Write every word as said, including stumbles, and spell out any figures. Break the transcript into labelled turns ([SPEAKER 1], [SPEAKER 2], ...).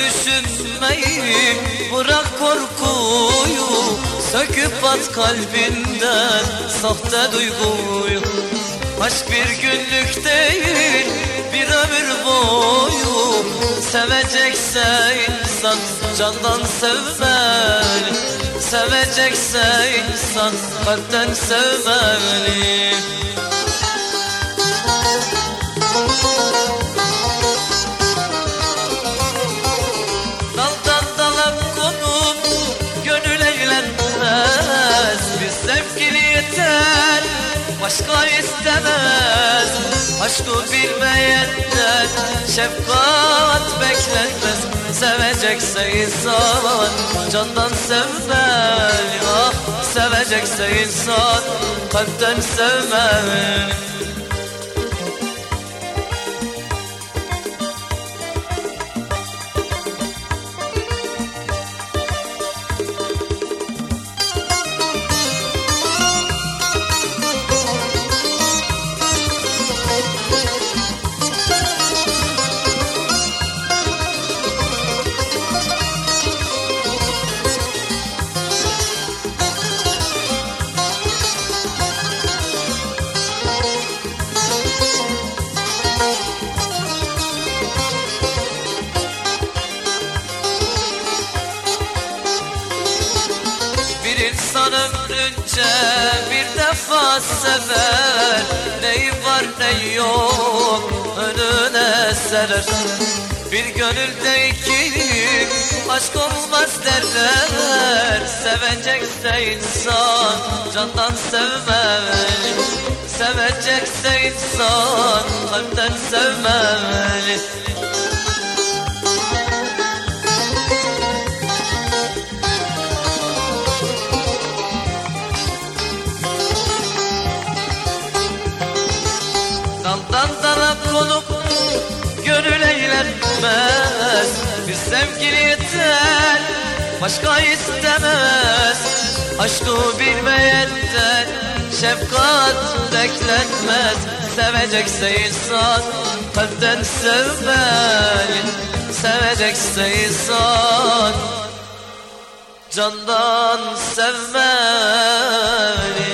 [SPEAKER 1] düşünmeyi, bırak korkuyu, söküp at kalbinden sahte duyguyu. Aşk bir günlük değil, bir ömür boyu. Sevecekse insan candan sevmeli, sevecekse insan kalpten sevmeli. Daldan dala konup gönül eğlenmez, bir sevgili yeter, başka istemez. Aşkı bilmeyenden şefkat beklenmez. Sevecekse insan candan sevmeli, ah sevecekse insan kalpten sevmeli. Bir insan ömrünce bir defa sever, neyi var ne yok önüne serer. Bir gönülde iki aşk olmaz derler. Sevecekse insan candan sevmeli, sevecekse insan kalpten sevmeli. Daldan dala konup gönül eğlenmez, bir sevgili yeter, başka istemez. Aşkı bilmeyenden şefkat beklenmez. Sevecekse insan kalpten sevmeli, sevecekse insan candan sevmeli.